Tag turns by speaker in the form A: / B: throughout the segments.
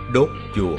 A: Đốt chùa.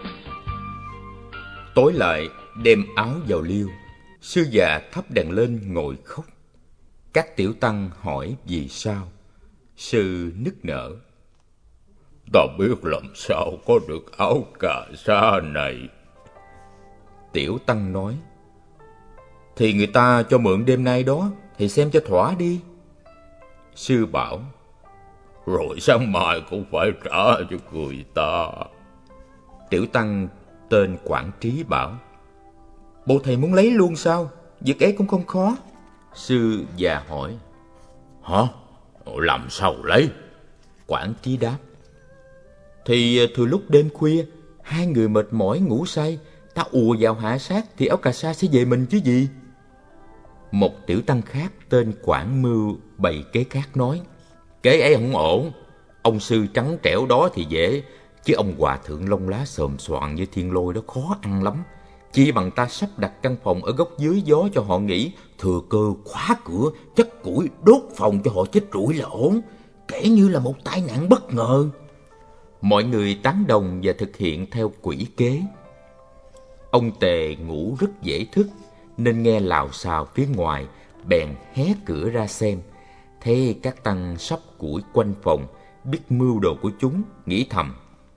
A: Tối lại đem áo vào liêu, sư già thắp đèn lên ngồi khóc. Các tiểu tăng hỏi vì sao. Sư nức nở:
B: Ta biết làm sao có được áo cà sa này.
A: Tiểu tăng nói: thì người ta cho mượn đêm nay đó, thì xem cho thỏa đi. Sư bảo:
B: rồi sáng mai cũng phải trả cho người ta.
A: Tiểu tăng tên Quảng Trí bảo: bộ thầy muốn lấy luôn sao? Việc ấy cũng không khó. Sư già hỏi:
B: hả? Làm sao lấy?
A: Quảng Trí đáp: thì thừa lúc đêm khuya, hai người mệt mỏi ngủ say, ta ùa vào hạ sát thì áo cà sa sẽ về mình chứ gì. Một tiểu tăng khác tên Quảng Mưu bày kế khác nói: kế ấy không ổn. Ông sư trắng trẻo đó thì dễ, chứ ông hòa thượng lông lá xồm xoàn như thiên lôi đó khó ăn lắm. Chỉ bằng ta sắp đặt căn phòng ở góc dưới gió cho họ nghỉ, thừa cơ khóa cửa, chất củi đốt phòng cho họ chết rủi là ổn, kể như là một tai nạn bất ngờ. Mọi người tán đồng và thực hiện theo quỷ kế. Ông Tề ngủ rất dễ thức, nên nghe lào xào phía ngoài, bèn hé cửa ra xem. Thế các tăng sắp củi quanh phòng, biết mưu đồ của chúng, nghĩ thầm: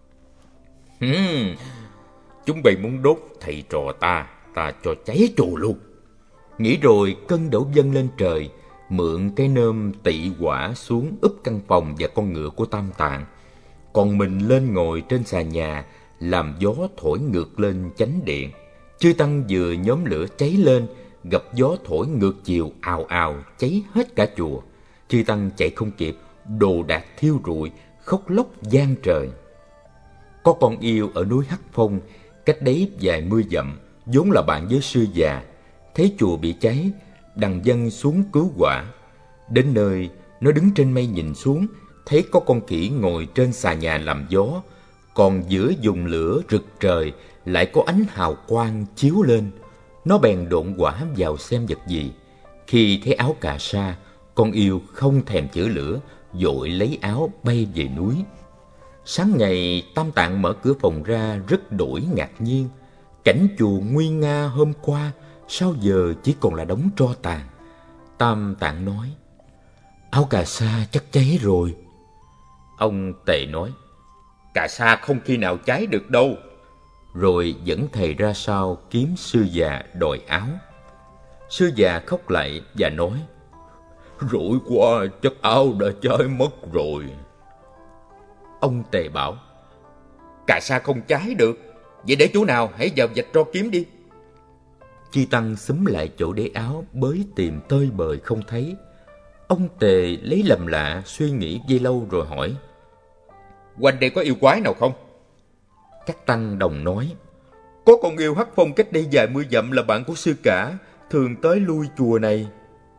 A: chúng bày muốn đốt thầy trò ta cho cháy chùa luôn. Nghĩ rồi cân đổ dâng lên trời, mượn cái nơm tị hỏa xuống úp căn phòng và con ngựa của Tam Tạng, còn mình lên ngồi trên xà nhà, làm gió thổi ngược lên chánh điện. Chư tăng vừa nhóm lửa cháy lên, gặp gió thổi ngược chiều ào ào, cháy hết cả chùa. Chư tăng chạy không kịp, đồ đạc thiêu rụi, khóc lóc vang trời. Có con yêu ở núi Hắc Phong, cách đấy vài mươi dặm, vốn là bạn với sư già. Thấy chùa bị cháy, đằng dâng xuống cứu hỏa. Đến nơi, nó đứng trên mây nhìn xuống, thấy có con khỉ ngồi trên xà nhà làm gió, còn giữa vùng lửa rực trời lại có ánh hào quang chiếu lên. Nó bèn độn hỏa vào xem vật gì. Khi thấy áo cà sa, con yêu không thèm chữa lửa, vội lấy áo bay về núi. Sáng ngày, Tam Tạng mở cửa phòng ra rất đổi ngạc nhiên. Cảnh chùa nguy nga hôm qua, sao giờ chỉ còn là đống tro tàn. Tam Tạng nói: áo cà sa chắc cháy rồi. Ông Tề nói: cà sa không khi nào cháy được đâu. Rồi dẫn thầy ra sau kiếm sư già đòi áo. Sư già khóc lại và nói:
B: rủi quá, chắc áo đã cháy mất rồi.
A: Ông Tề bảo: cà sa không cháy được, vậy để chỗ nào, hãy vào vạch tro kiếm đi. Chư tăng xúm lại chỗ để áo, bới tìm tơi bời không thấy. Ông Tề lấy làm lạ, suy nghĩ giây lâu rồi hỏi: quanh đây có yêu quái nào không? Các tăng đồng nói: có con yêu Hắc Phong cách đây vài mươi dặm, là bạn của sư cả, thường tới lui chùa này.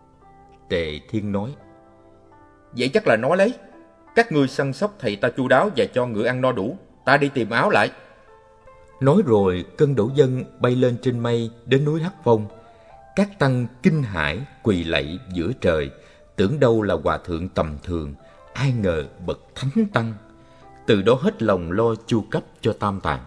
A: Tề Thiên nói: vậy chắc là nó lấy. Các ngươi săn sóc thầy ta chu đáo và cho ngựa ăn no đủ, ta đi tìm áo lại. Nói rồi cân đổ dân bay lên trên mây đến núi Hắc Phong. Các tăng kinh hãi quỳ lạy giữa trời, tưởng đâu là hòa thượng tầm thường, ai ngờ bậc thánh tăng. Từ đó hết lòng lo chu cấp cho Tam Tạng.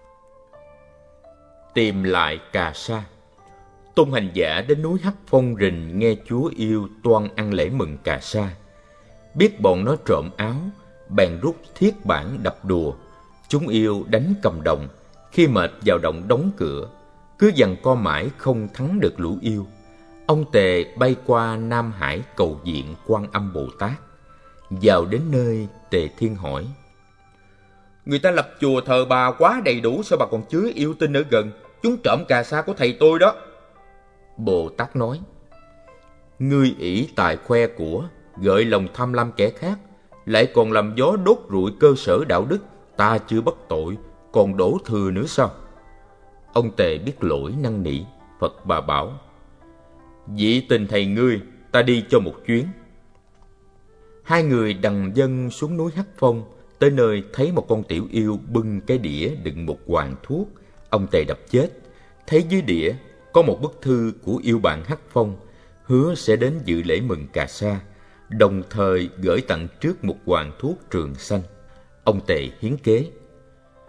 A: Tìm lại cà sa. Tôn hành giả đến núi Hắc Phong rình nghe chúa yêu toan ăn lễ mừng cà sa. Biết bọn nó trộm áo, bèn rút thiết bản đập đùa. Chúng yêu đánh cầm đồng, khi mệt vào động đóng cửa, cứ giằng co mãi không thắng được lũ yêu. Ông Tề bay qua Nam Hải cầu viện Quan Âm Bồ Tát. Vào đến nơi, Tề Thiên hỏi: người ta lập chùa thờ bà quá đầy đủ, sao bà còn chứa yêu tinh ở gần? Chúng trộm cà sa của thầy tôi đó. Bồ Tát nói: ngươi ỷ tài khoe của, gợi lòng tham lam kẻ khác, lại còn làm gió đốt rụi cơ sở đạo đức. Ta chưa bất tội, còn đổ thừa nữa sao? Ông Tề biết lỗi năn nỉ. Phật bà bảo: vị tình thầy ngươi, ta đi cho một chuyến. Hai người đằng dâng xuống núi Hắc Phong. Tới nơi thấy một con tiểu yêu bưng cái đĩa đựng một hoàng thuốc. Ông Tề đập chết. Thấy dưới đĩa có một bức thư của yêu bạn Hắc Phong, hứa sẽ đến dự lễ mừng cà sa, đồng thời gửi tặng trước một hoàng thuốc trường xanh. Ông Tề hiến kế: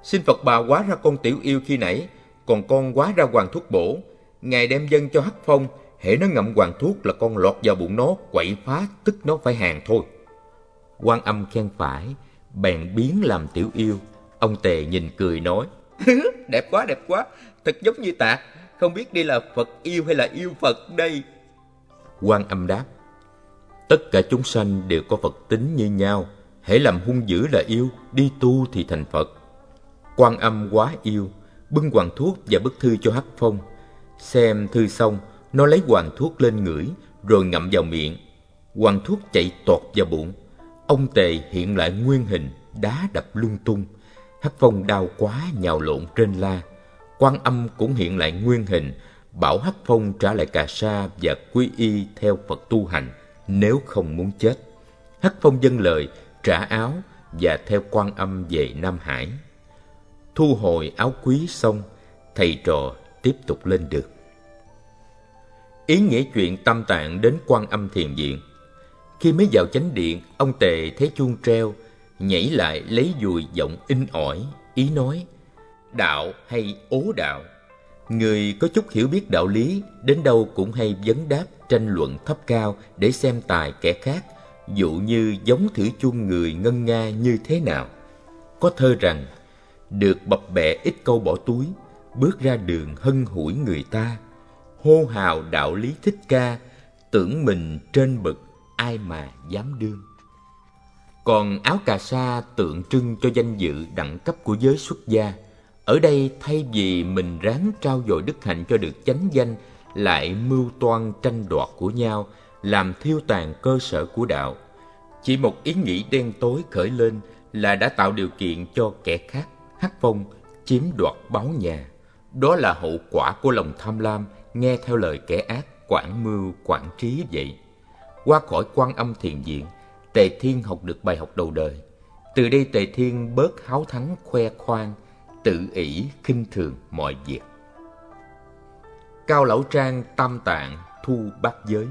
A: Xin Phật bà hóa ra con tiểu yêu khi nãy, còn con hóa ra hoàng thuốc bổ. Ngài đem dâng cho Hắc Phong, hễ nó ngậm hoàng thuốc là con lọt vào bụng nó, quậy phá, tức nó phải hàng thôi. Quan Âm khen phải, bèn biến làm tiểu yêu. Ông Tề nhìn cười nói: đẹp quá, thật giống như Tạc, không biết đây là Phật yêu hay là yêu Phật đây. Quan Âm đáp: tất cả chúng sanh đều có Phật tính như nhau, hễ làm hung dữ là yêu, đi tu thì thành Phật. Quan Âm quá yêu, bưng hoàng thuốc và bức thư cho Hắc Phong. Xem thư xong, nó lấy hoàng thuốc lên ngửi, rồi ngậm vào miệng. Hoàng thuốc chạy tọt vào bụng. Ông Tề hiện lại nguyên hình, đá đập lung tung. Hắc Phong đau quá nhào lộn trên la. Quan Âm cũng hiện lại nguyên hình, bảo Hắc Phong trả lại cà sa và quy y theo Phật tu hành, nếu không muốn chết. Hắc Phong dâng lời, trả áo và theo Quan Âm về Nam Hải. Thu hồi áo quý xong, thầy trò tiếp tục lên đường. Ý nghĩa chuyện Tam Tạng đến Quan Âm thiền viện. Khi mới vào chánh điện, ông Tề thấy chuông treo, nhảy lại lấy dùi giọng in ỏi, ý nói: đạo hay ố đạo? Người có chút hiểu biết đạo lý, đến đâu cũng hay vấn đáp tranh luận thấp cao để xem tài kẻ khác, dụ như giống thử chuông người ngân nga như thế nào. Có thơ rằng: được bập bẹ ít câu bỏ túi, bước ra đường hân hủi người ta, hô hào đạo lý thích ca, tưởng mình trên bậc ai mà dám đương. Còn áo cà sa tượng trưng cho danh dự đẳng cấp của giới xuất gia. Ở đây thay vì mình ráng trao dồi đức hạnh cho được chánh danh, lại mưu toan tranh đoạt của nhau, làm thiêu tàn cơ sở của đạo. Chỉ một ý nghĩ đen tối khởi lên là đã tạo điều kiện cho kẻ khác, Hắc Phong, chiếm đoạt báu nhà. Đó là hậu quả của lòng tham lam, nghe theo lời kẻ ác, quản mưu quản trí vậy. Qua khỏi Quan Âm thiền viện, Tề Thiên học được bài học đầu đời. Từ đây Tề Thiên bớt háo thắng khoe khoang, tự ỷ khinh thường mọi việc. Cao Lão Trang Tam Tạng thu bát giới.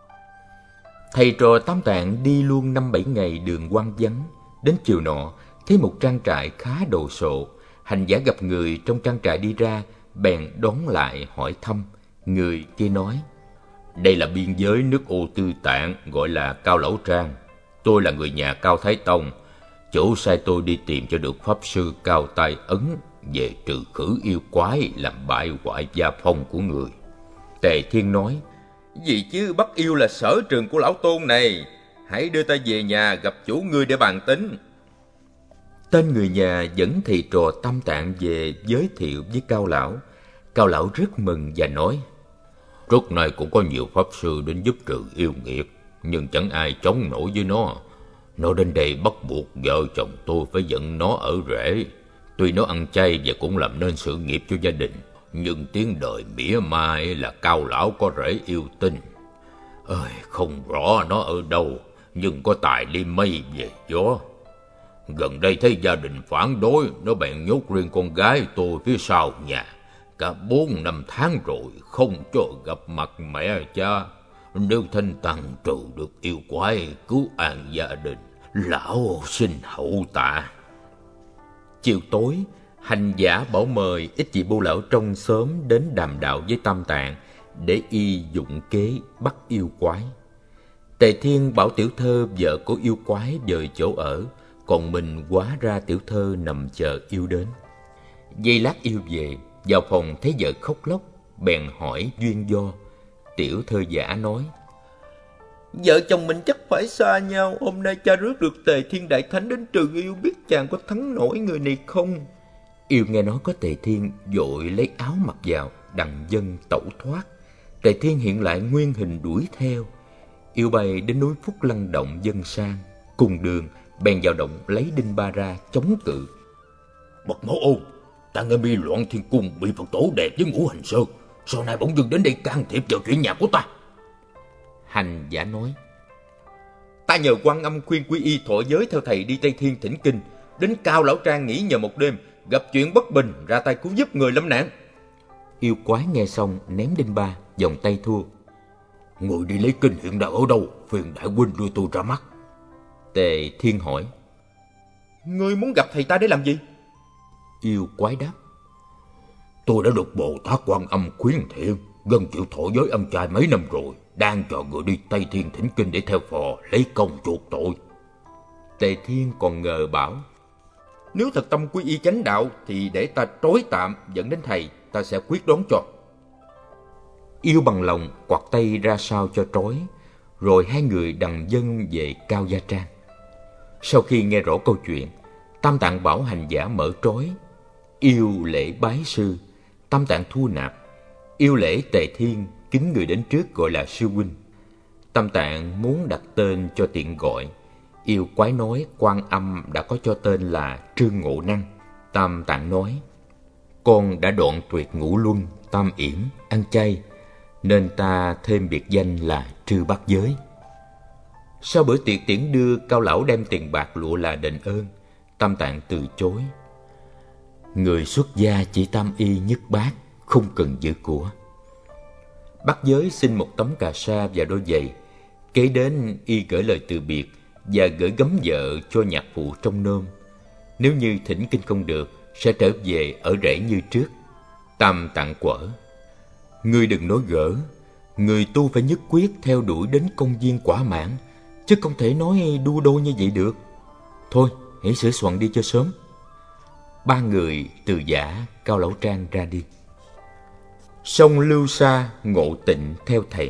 A: Thầy trò Tam Tạng đi luôn 5-7 ngày đường hoang vắng. Đến chiều nọ, thấy một trang trại khá đồ sộ. Hành giả gặp người trong trang trại đi ra, bèn đón lại hỏi thăm. Người kia nói: đây là biên giới nước Ô Tư Tạng, gọi là Cao Lão Trang. Tôi là người nhà Cao Thái Tông. Chủ sai tôi đi tìm cho được pháp sư Cao Tai Ấn về trừ khử yêu quái, làm bại hoại gia phong của người. Tề Thiên nói: gì chứ, bắt yêu là sở trường của lão tôn này. Hãy đưa ta về nhà gặp chủ ngươi để bàn tính. Tên người nhà dẫn thầy trò Tam Tạng về giới thiệu với Cao Lão. Cao Lão rất mừng và nói: trước nay cũng có nhiều pháp sư đến giúp trừ yêu nghiệt, nhưng chẳng ai chống nổi với nó. Nó đến đây bắt buộc vợ chồng tôi phải dẫn nó ở rễ. Tuy nó ăn chay và cũng làm nên sự nghiệp cho gia đình, nhưng tiếng đời mỉa mai là Cao Lão có rễ yêu tinh. Không rõ nó ở đâu, nhưng có tài đi mây về gió. Gần đây thấy gia đình phản đối, nó bèn nhốt riêng con gái tôi phía sau nhà. Cả 4-5 tháng rồi không cho gặp mặt mẹ cha. Nếu Thanh Tăng trừ được yêu quái, cứu an gia đình, lão xin hậu tạ. Chiều tối, hành giả bảo mời ít vị bô lão trong xóm đến đàm đạo với Tam Tạng để y dụng kế bắt yêu quái. Tề Thiên bảo tiểu thơ vợ của yêu quái dời chỗ ở, còn mình hóa ra tiểu thơ nằm chờ yêu đến. Giây lát yêu về, vào phòng thấy vợ khóc lóc, bèn hỏi duyên do. Tiểu thơ giả nói: vợ chồng mình chắc phải xa nhau. Hôm nay cha rước được Tề Thiên Đại Thánh đến trừ yêu, biết chàng có thắng nổi người này không? Yêu nghe nói có Tề Thiên, vội lấy áo mặc vào, đặng dâng tẩu thoát. Tề Thiên hiện lại nguyên hình đuổi theo. Yêu bay đến núi Phúc Lăng động dân sang, cùng đường bèn vào động lấy đinh ba ra chống cự.
B: Bậc Mẫu Ôn, ta nghe Mi Loạn Thiên Cung bị Phật tổ đẹp với Ngũ Hành Sơn, sau này bỗng dưng đến đây can thiệp vào chuyện nhà của ta.
A: Hành giả nói: ta nhờ Quan Âm khuyên quy y thọ giới theo thầy đi Tây Thiên thỉnh kinh, đến Cao Lão Trang nghỉ nhờ một đêm, gặp chuyện bất bình ra tay cứu giúp người lâm nạn. Yêu quái nghe xong ném đinh ba, vòng tay thua.
B: Người đi lấy kinh hiện đang ở đâu? Phiền đại huynh đưa tôi ra mắt.
A: Tề Thiên hỏi: ngươi muốn gặp thầy ta để làm gì? Yêu quái đáp:
B: Tôi đã được Bồ Tát Quan Âm khuyến thiện, gần chịu thọ giới ăn chay mấy năm rồi, đang chờ người đi Tây Thiên thỉnh kinh để theo phò lấy công chuộc tội.
A: Tề Thiên còn ngờ bảo: Nếu thật tâm quy y chánh đạo thì để ta trói tạm dẫn đến thầy, ta sẽ quyết đoán cho. Yêu bằng lòng quạt tay ra sao cho trói, rồi hai người đằng dâng về Cao Gia Trang. Sau khi nghe rõ câu chuyện, Tam Tạng bảo hành giả mở trói. Yêu lễ bái sư, Tam Tạng thu nạp. Yêu lễ Tề Thiên, kính người đến trước gọi là sư huynh. Tam Tạng muốn đặt tên cho tiện gọi. Yêu quái nói Quan Âm đã có cho tên là Trương Ngộ Năng. Tam Tạng nói: Con đã đoạn tuyệt ngũ luân, tam yểm, ăn chay, nên ta thêm biệt danh là Trư Bát Giới. Sau bữa tiệc tiễn đưa, Cao Lão đem tiền bạc lụa là đền ơn. Tam Tạng từ chối: Người xuất gia chỉ tam y nhất bát, không cần giữ của. Bát Giới xin một tấm cà sa và đôi giày. Kế đến y gửi lời từ biệt và gửi gấm vợ cho nhạc phụ trong nôm. Nếu như thỉnh kinh không được, sẽ trở về ở rễ như trước. Tam Tạng quở: Ngươi đừng nói gỡ, người tu phải nhất quyết theo đuổi đến công viên quả mãn, chứ không thể nói đua đôi như vậy được. Thôi, hãy sửa soạn đi cho sớm. Ba người từ giả Cao Lão Trang ra đi. Sông Lưu Sa Ngộ Tịnh theo thầy.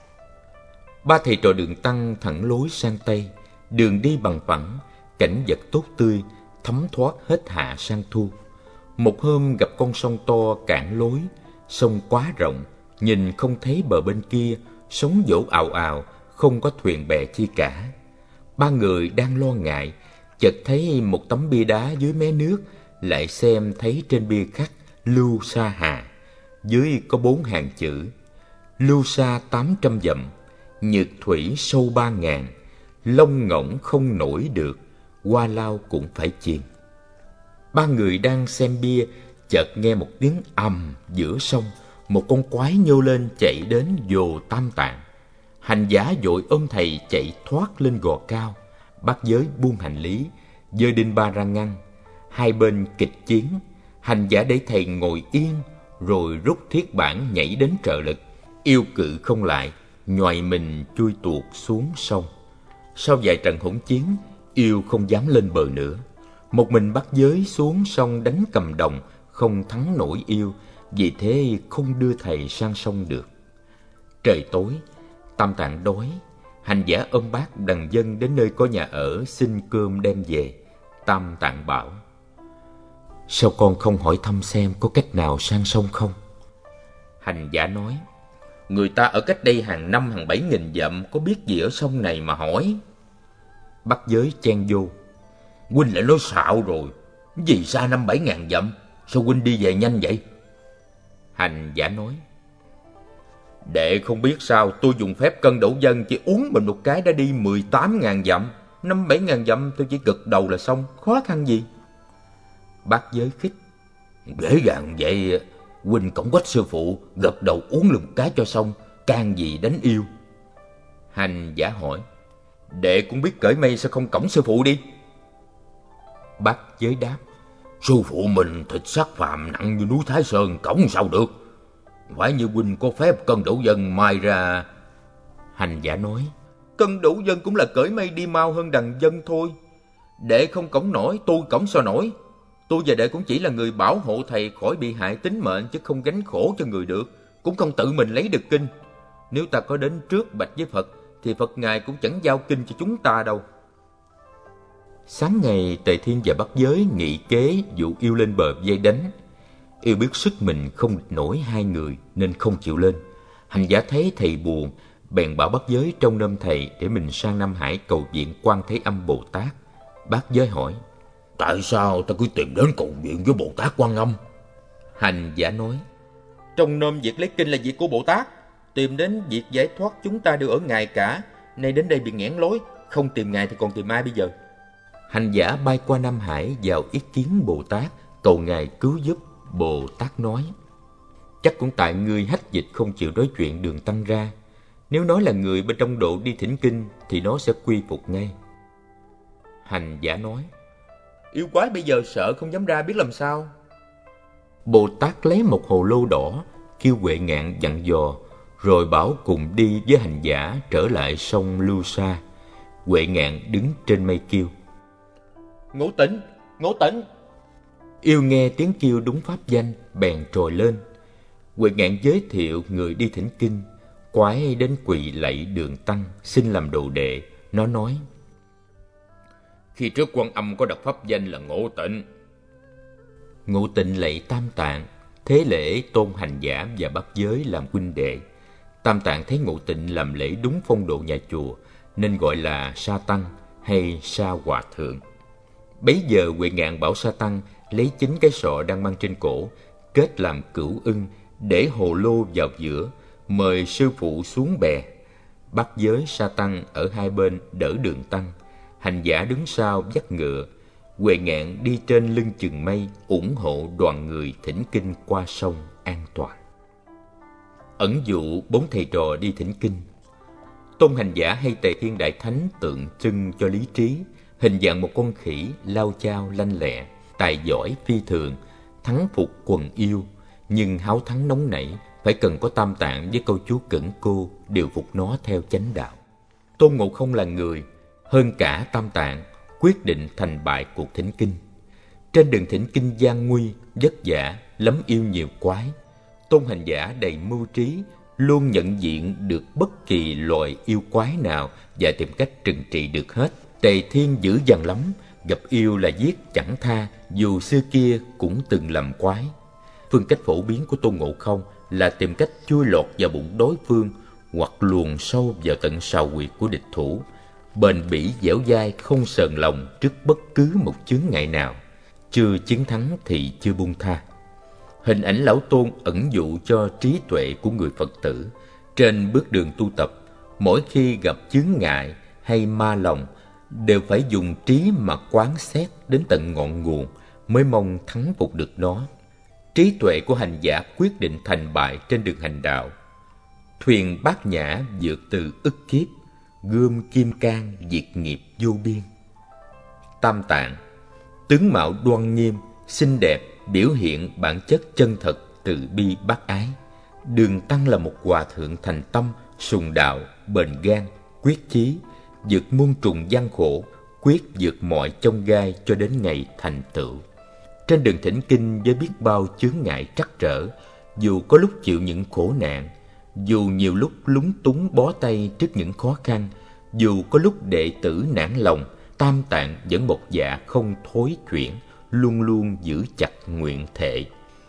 A: Ba thầy trò đường tăng thẳng lối sang Tây. Đường đi bằng phẳng, cảnh vật tốt tươi, thấm thoát hết hạ sang thu. Một hôm gặp con sông to cản lối. Sông quá rộng, nhìn không thấy bờ bên kia, sóng vỗ ào ào, không có thuyền bè chi cả. Ba người đang lo ngại, chợt thấy một tấm bia đá dưới mé nước, lại xem thấy trên bia khắc Lưu Sa Hà. Dưới có 4 hàng chữ: Lưu Sa 800 dặm, nhược thủy sâu 3.000, lông ngỗng không nổi được, qua lao cũng phải chìm. Ba người đang xem bia, chợt nghe một tiếng ầm giữa sông. Một con quái nhô lên chạy đến vồ Tam Tạng. Hành giả vội ôm thầy chạy thoát lên gò cao. Bát Giới buông hành lý, giơ đinh ba ra ngăn. Hai bên kịch chiến. Hành giả để thầy ngồi yên, rồi rút thiết bản nhảy đến trợ lực. Yêu cự không lại, nhoài mình chui tuột xuống sông. Sau vài trận hỗn chiến, yêu không dám lên bờ nữa. Một mình Bát Giới xuống sông đánh cầm đồng, không thắng nổi yêu, vì thế không đưa thầy sang sông được. Trời tối, Tam Tạng đói. Hành giả ôm bát đằng dâng đến nơi có nhà ở, xin cơm đem về. Tam Tạng bảo: Sao con không hỏi thăm xem có cách nào sang sông không? Hành giả nói: Người ta ở cách đây hàng 7.000 dặm, có biết gì ở sông này mà hỏi. Bát Giới chen vô: Huynh lại nói xạo rồi. Gì xa 7.000 dặm, sao huynh đi về nhanh vậy? Hành giả nói: Đệ không biết sao, tôi dùng phép cân đổ dân, chỉ uống mình một cái đã đi 18.000 dặm. 7.000 dặm tôi chỉ gật đầu là xong, khó khăn gì? Bát Giới khích: Dễ dàng vậy, huynh cổng quách sư phụ, gật đầu uống lùm cái cho xong, can gì đánh yêu? Hành giả hỏi: Đệ cũng biết cởi mây, sao không cổng sư phụ đi? Bát Giới đáp: Sư phụ mình thịt xác phàm nặng như núi Thái Sơn, cổng sao được? Phải như huynh có phép cân đổ dân mai ra. Hành giả nói: Cân đổ dân cũng là cởi mây đi mau hơn đằng dân thôi. Đệ không cổng nổi, tôi cổng sao nổi? Tôi và đệ cũng chỉ là người bảo hộ thầy khỏi bị hại tính mệnh, chứ không gánh khổ cho người được, cũng không tự mình lấy được kinh. Nếu ta có đến trước bạch với Phật, thì Phật ngài cũng chẳng giao kinh cho chúng ta đâu. Sáng ngày, Tề Thiên và Bát Giới nghị kế dụ yêu lên bờ vây đánh. Yêu biết sức mình không địch nổi hai người nên không chịu lên. Hành giả thấy thầy buồn, bèn bảo Bát Giới trông nom thầy để mình sang Nam Hải cầu viện Quan Thế Âm Bồ Tát. Bát Giới hỏi: Tại sao ta cứ tìm đến cầu viện với Bồ Tát Quan Âm? Hành giả nói: Trông nom việc lấy kinh là việc của Bồ Tát, tìm đến việc giải thoát chúng ta đều ở ngài cả. Nay đến đây bị nghẽn lối, không tìm ngài thì còn tìm ai bây giờ? Hành giả bay qua Nam Hải vào ý kiến Bồ Tát, cầu ngài cứu giúp. Bồ Tát nói: Chắc cũng tại ngươi hách dịch không chịu nói chuyện đường tăng ra. Nếu nói là người bên trong độ đi thỉnh kinh thì nó sẽ quy phục ngay. Hành giả nói: Yêu quái bây giờ sợ không dám ra, biết làm sao? Bồ Tát lấy một hồ lô đỏ, kêu Huệ Ngạn dặn dò, rồi bảo cùng đi với hành giả trở lại sông Lưu Sa. Huệ Ngạn đứng trên mây kêu: Ngũ Tịnh, Ngũ Tịnh. Yêu nghe tiếng kêu đúng pháp danh, bèn trồi lên. Huệ Ngạn giới thiệu người đi thỉnh kinh. Quái đến quỳ lạy Đường Tăng, xin làm đồ đệ. Nó nói: Khi trước Quan Âm có đặt pháp danh là Ngũ Tịnh. Ngũ Tịnh lạy Tam Tạng, thế lễ tôn hành giả và bắt giới làm huynh đệ. Tam Tạng thấy Ngũ Tịnh làm lễ đúng phong độ nhà chùa, nên gọi là Sa Tăng hay Sa Hòa Thượng. Bấy giờ Huệ Ngạn bảo Sa Tăng lấy chính cái sọ đang mang trên cổ, kết làm cửu ưng, để hồ lô vào giữa, mời sư phụ xuống bè. Bắt giới Sa Tăng ở hai bên đỡ Đường Tăng, hành giả đứng sau dắt ngựa. Huệ Ngạn đi trên lưng chừng mây, ủng hộ đoàn người thỉnh kinh qua sông an toàn. Ẩn dụ 4 thầy trò đi thỉnh kinh. Tôn hành giả hay Tề Thiên Đại Thánh tượng trưng cho lý trí, hình dạng một con khỉ lao chao lanh lẹ, tài giỏi phi thường, thắng phục quần yêu, nhưng háo thắng nóng nảy, phải cần có Tam Tạng với câu chú cẩn cô điều phục nó theo chánh đạo. Tôn Ngộ Không là người, hơn cả Tam Tạng, quyết định thành bại cuộc thỉnh kinh. Trên đường thỉnh kinh gian nguy, vất vả, lắm yêu nhiều quái. Tôn hành giả đầy mưu trí, luôn nhận diện được bất kỳ loài yêu quái nào và tìm cách trừng trị được hết. Tề Thiên dữ dằn lắm, gặp yêu là giết chẳng tha, dù xưa kia cũng từng làm quái. Phương cách phổ biến của Tôn Ngộ Không là tìm cách chui lọt vào bụng đối phương, hoặc luồn sâu vào tận sào huyệt của địch thủ, bền bỉ dẻo dai, không sờn lòng trước bất cứ một chướng ngại nào. Chưa chiến thắng thì chưa buông tha. Hình ảnh Lão Tôn ẩn dụ cho trí tuệ của người Phật tử. Trên bước đường tu tập, mỗi khi gặp chướng ngại hay ma lòng, đều phải dùng trí mà quán xét đến tận ngọn nguồn, mới mong thắng phục được nó. Trí tuệ của hành giả quyết định thành bại trên đường hành đạo. Thuyền Bát Nhã vượt từ ức kiếp, gươm kim cang diệt nghiệp vô biên. Tam Tạng, tướng mạo đoan nghiêm, xinh đẹp, biểu hiện bản chất chân thật, từ bi bác ái. Đường Tăng là một hòa thượng thành tâm, sùng đạo, bền gan, quyết chí, vượt muôn trùng gian khổ, quyết vượt mọi chông gai cho đến ngày thành tựu. Trên đường thỉnh kinh với biết bao chướng ngại trắc trở, dù có lúc chịu những khổ nạn, dù nhiều lúc lúng túng bó tay trước những khó khăn, dù có lúc đệ tử nản lòng, Tam Tạng vẫn một dạ không thối chuyển, luôn luôn giữ chặt nguyện thệ.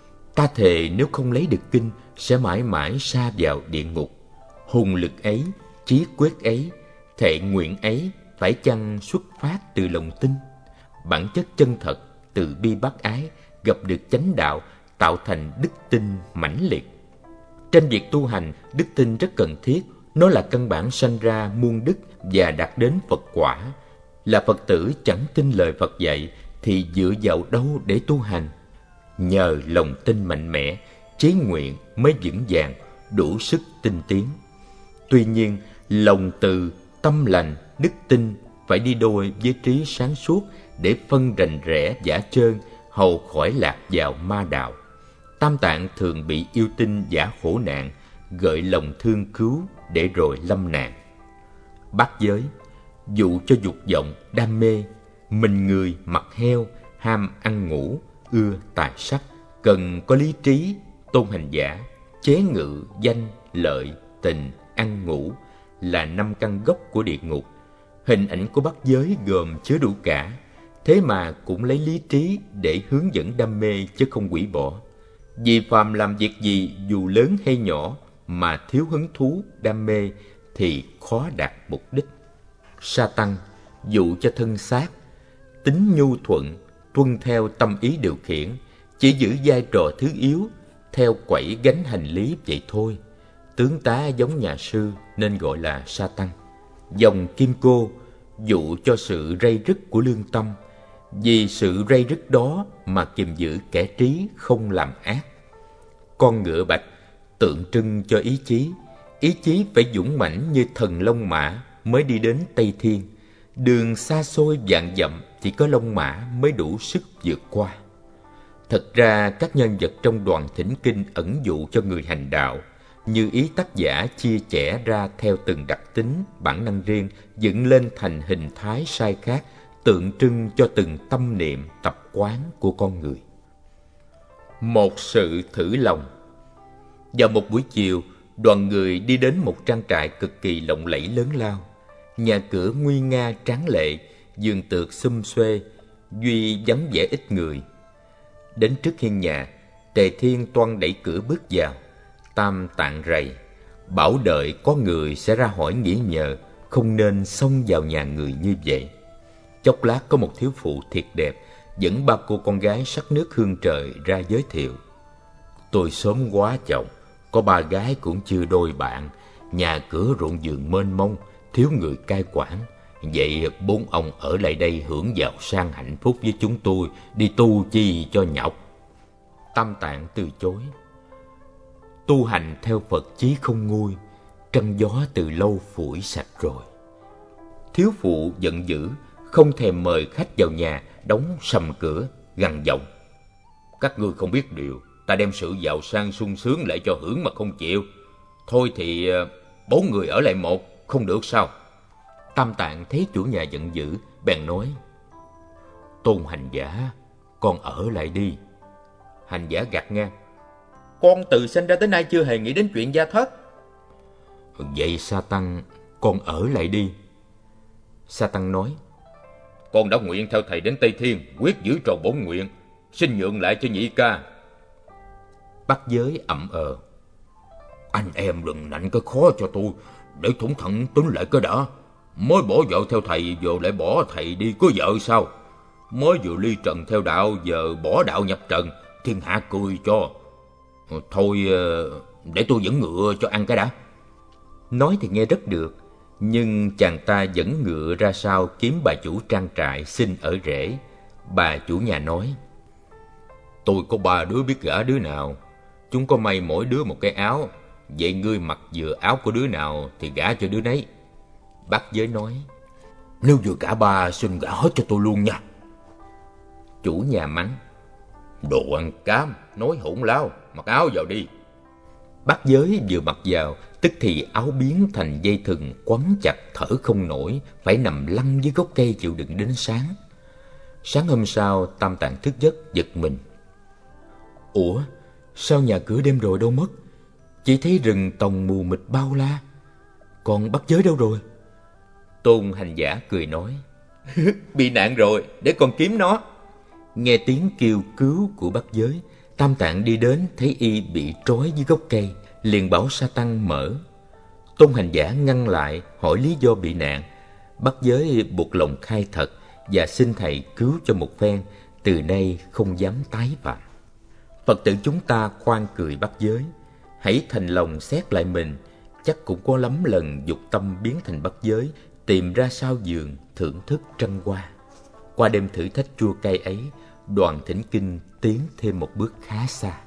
A: Ta thề nếu không lấy được kinh, sẽ mãi mãi sa vào địa ngục. Hùng lực ấy, chí quyết ấy, thệ nguyện ấy, phải chăng xuất phát từ lòng tin? Bản chất chân thật, từ bi bác ái, gặp được chánh đạo, tạo thành đức tin mãnh liệt. Trên việc tu hành, đức tin rất cần thiết. Nó là căn bản sanh ra muôn đức và đạt đến Phật quả. Là Phật tử chẳng tin lời Phật dạy thì dựa vào đâu để tu hành? Nhờ lòng tin mạnh mẽ, chí nguyện mới vững vàng, đủ sức tinh tiến. Tuy nhiên, lòng từ, tâm lành, đức tin phải đi đôi với trí sáng suốt để phân rành rẽ giả trơn, hầu khỏi lạc vào ma đạo. Tam Tạng thường bị yêu tinh giả khổ nạn, gợi lòng thương cứu để rồi lâm nạn. Bát giới dụ cho dục vọng, đam mê, mình người mặc heo, ham ăn ngủ, ưa tài sắc, cần có lý trí. Tôn hành giả chế ngự danh, lợi, tình, ăn ngủ là 5 căn gốc của địa ngục. Hình ảnh của bát giới gồm chứa đủ cả, thế mà cũng lấy lý trí để hướng dẫn đam mê chứ không hủy bỏ. Vì phàm làm việc gì dù lớn hay nhỏ mà thiếu hứng thú, đam mê thì khó đạt mục đích. Sa Tăng dụ cho thân xác, tính nhu thuận, tuân theo tâm ý điều khiển, chỉ giữ vai trò thứ yếu, theo quẩy gánh hành lý vậy thôi. Tướng tá giống nhà sư nên gọi là Sa Tăng. Dòng Kim Cô dụ cho sự ray rứt của lương tâm, vì sự ray rứt đó mà kiềm giữ kẻ trí không làm ác. Con ngựa bạch tượng trưng cho ý chí. Ý chí phải dũng mãnh như thần Long Mã mới đi đến Tây Thiên. Đường xa xôi vạn dặm chỉ có Long Mã mới đủ sức vượt qua. Thật ra các nhân vật trong đoạn thỉnh kinh ẩn dụ cho người hành đạo, như ý tác giả chia chẻ ra theo từng đặc tính, bản năng riêng, dựng lên thành hình thái sai khác, tượng trưng cho từng tâm niệm, tập quán của con người. Một sự thử lòng. Vào một buổi chiều, đoàn người đi đến một trang trại cực kỳ lộng lẫy lớn lao. Nhà cửa nguy nga tráng lệ, vườn tược xum xuê, duy vắng vẻ ít người. Đến trước hiên nhà, Tề Thiên toan đẩy cửa bước vào. Tam Tạng rầy, bảo đợi có người sẽ ra hỏi nghĩa nhờ, không nên xông vào nhà người như vậy. Chốc lát có một thiếu phụ thiệt đẹp dẫn ba cô con gái sắc nước hương trời ra giới thiệu. Tôi sớm quá chồng, có ba gái cũng chưa đôi bạn, nhà cửa ruộng vườn mênh mông, thiếu người cai quản. Vậy bốn ông ở lại đây hưởng giàu sang hạnh phúc với chúng tôi, đi tu chi cho nhọc. Tam Tạng từ chối. Tu hành theo Phật chí không nguôi, trăng gió từ lâu phủi sạch rồi. Thiếu phụ giận dữ, không thèm mời khách vào nhà, đóng sầm cửa, gằn giọng. Các ngươi không biết điều, ta đem sự giàu sang sung sướng lại cho hưởng mà không chịu. Thôi thì 4 người ở lại một, không được sao? Tam Tạng thấy chủ nhà giận dữ, bèn nói. Tôn hành giả, con ở lại đi. Hành giả gạt ngang. Con từ sinh ra tới nay chưa hề nghĩ đến chuyện gia thất. Vậy Sa Tăng, con ở lại đi. Sa Tăng nói. Con đã nguyện theo thầy đến Tây Thiên, quyết giữ tròn bổn nguyện, xin nhượng lại cho nhị ca. Bắc Giới ậm ờ. Anh em đừng nạnh cái khó cho tôi, để thủng thận tính lại cái đã. Mới bỏ vợ theo thầy, giờ lại bỏ thầy đi có vợ sao? Mới vừa ly trần theo đạo, giờ bỏ đạo nhập trần, thiên hạ cười cho. Thôi, để tôi dẫn ngựa cho ăn cái đã. Nói thì nghe rất được, nhưng chàng ta dẫn ngựa ra sau kiếm bà chủ trang trại xin ở rể. Bà chủ nhà nói. Tôi có 3 đứa biết gả đứa nào, chúng có may mỗi đứa một cái áo. Vậy ngươi mặc vừa áo của đứa nào thì gả cho đứa nấy. Bắc Giới nói. Nếu vừa cả 3 xin gả hết cho tôi luôn nha. Chủ nhà mắng. Đồ ăn cám, nói hỗn láo, mặc áo vào đi. Bắc Giới vừa mặc vào, tức thì áo biến thành dây thừng quấn chặt, thở không nổi, phải nằm lăn dưới gốc cây chịu đựng đến sáng. Sáng hôm sau, Tam Tạng thức giấc giật mình. Ủa, sao nhà cửa đêm rồi đâu mất? Chỉ thấy rừng tòng mù mịt bao la. Còn Bắc Giới đâu rồi? Tôn hành giả cười nói. Bị nạn rồi, để con kiếm nó. Nghe tiếng kêu cứu của Bắc Giới, Tam Tạng đi đến thấy y bị trói dưới gốc cây, liền bảo Sa Tăng mở. Tôn hành giả ngăn lại, hỏi lý do bị nạn. Bắc Giới buộc lòng khai thật và xin thầy cứu cho một phen, từ nay không dám tái phạm. Phật tử chúng ta khoan cười Bắc Giới, hãy thành lòng xét lại mình, chắc cũng có lắm lần dục tâm biến thành Bắc Giới, tìm ra sau giường thưởng thức trăng hoa. Qua đêm thử thách chua cay ấy, đoàn thỉnh kinh tiến thêm một bước khá xa.